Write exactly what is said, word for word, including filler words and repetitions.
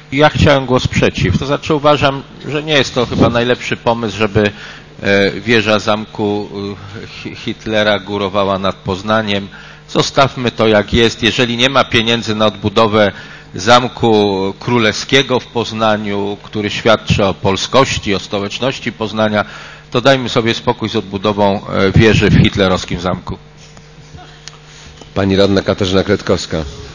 Ja chciałem głos przeciw. To znaczy uważam, że nie jest to chyba najlepszy pomysł, żeby wieża zamku Hitlera górowała nad Poznaniem. Zostawmy to jak jest. Jeżeli nie ma pieniędzy na odbudowę Zamku Królewskiego w Poznaniu, który świadczy o polskości, o stołeczności Poznania, to dajmy sobie spokój z odbudową wieży w hitlerowskim zamku. Pani radna Katarzyna Kretkowska.